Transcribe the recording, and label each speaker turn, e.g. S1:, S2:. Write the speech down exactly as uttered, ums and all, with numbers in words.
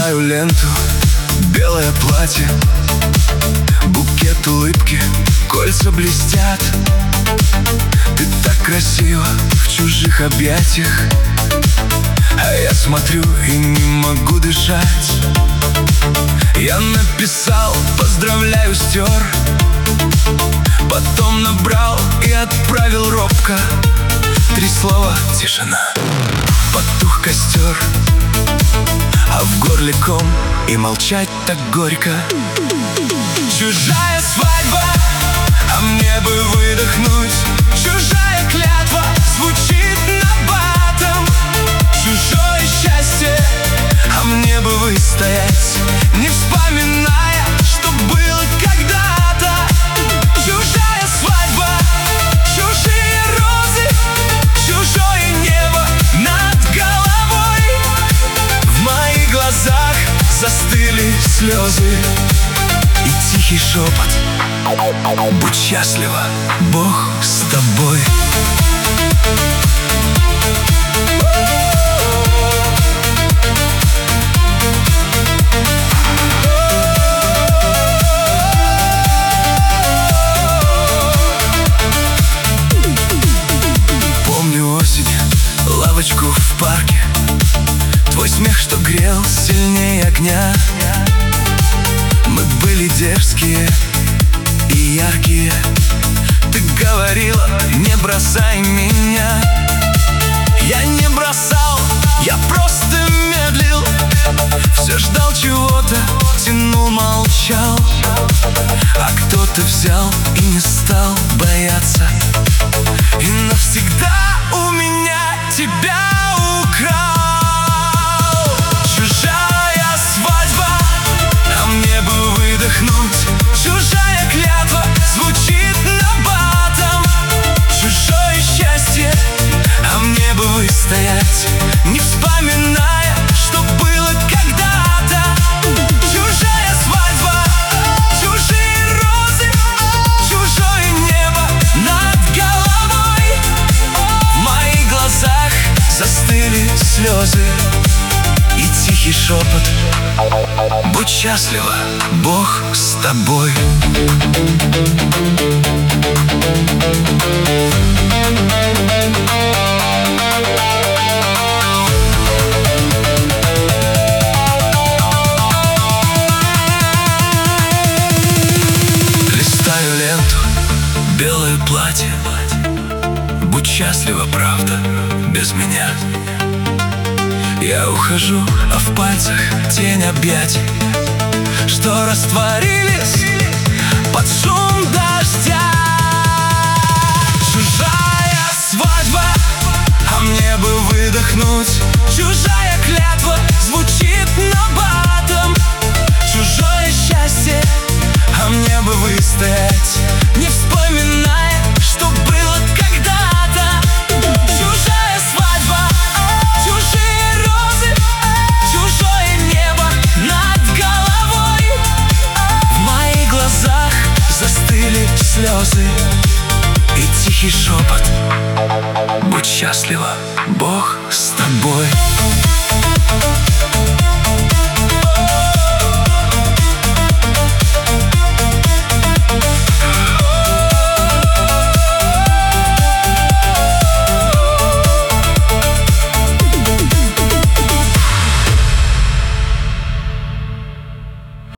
S1: Листаю ленту, белое платье, букет улыбки, кольца блестят. Ты так красива в чужих объятиях, а я смотрю и не могу дышать. Я написал «поздравляю», стер, потом набрал и отправил робко. Три слова, тишина, потух костер, а в горле ком, и молчать так горько. Чужая свадьба, а мне бы выдохнуть. Чужая клятва звучит набатом. Чужое счастье, а мне бы выстоять, не вспоминая, что было когда-то. Чужая свадьба, чужие розы, чужое небо над головой. В моих глазах застыли слезы и тихий шепот: будь счастлива, Бог с тобой. Помню осень, лавочку в парке, твой смех, что грел сильнее огня. Мы были дерзкие и яркие. Ты говорила: не бросай меня. Я не бросал, я просто медлил. Все ждал чего-то, тянул, молчал. А кто-то взял и не стал бояться, и навсегда у меня тебя украл. Чужая свадьба, а мне бы выдохнуть. Чужая клятва звучит набатом. Чужое счастье, а мне бы выстоять, не вспоминая, что было когда-то. Чужая свадьба, чужие розы, чужое небо над головой. В моих глазах застыли слезы и тихий шепот: будь счастлива, Бог с тобой. Листаю ленту, белое платье, будь счастлива, правда, без меня. Я ухожу, а в пальцах тень объятий, что растворились под шум дождя. Чужая свадьба, а мне бы выдохнуть. Чужая клятва звучит набатом. Чужое счастье, а мне бы выстоять, не вспоминая, что было когда-то. Чужая свадьба, чужие розы, чужое небо над головой. В моих глазах застыли слезы и тихий шепот: будь счастлива,